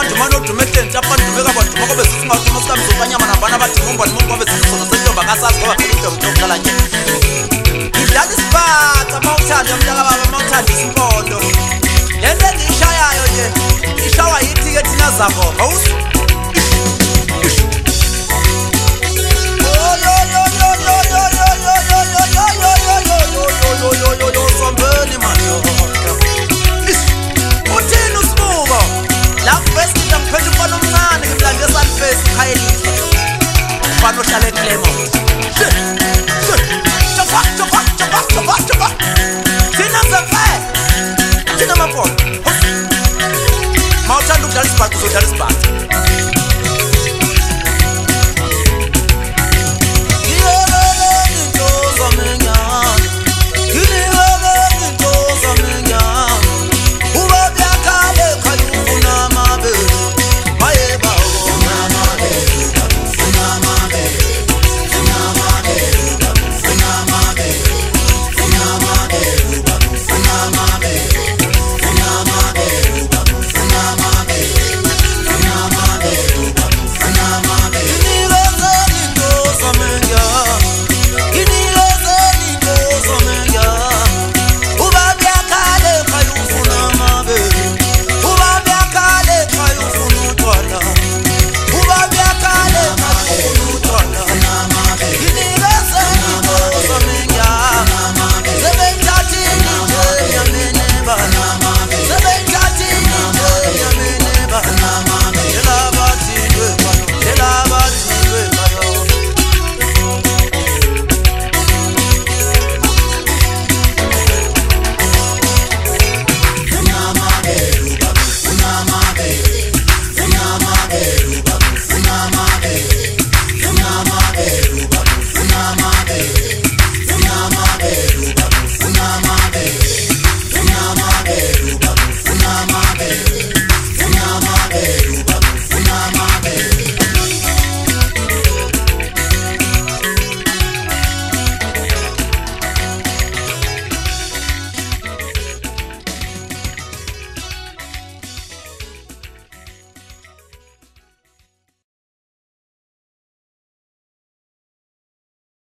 dumano dumeten tapa dumeka ba dumako be singa tuma ska mzokanya mana bana ba tumba mungu ba singa sento bakasa kwa into mtokala nje that is part amawuthanda mntaka baba amawuthanda isimpondo lento engiyishayayo nje ishawa yithi ke thina zabo awusu sombeni manje uthini usibuko la first ngiphethe umfana omncane ngimlande eSunface ukhayelisa umfana ohlala eClaremont thina zefe thina mapho mawuthanda ukudlala isibhaxi uzodlala isibhaxi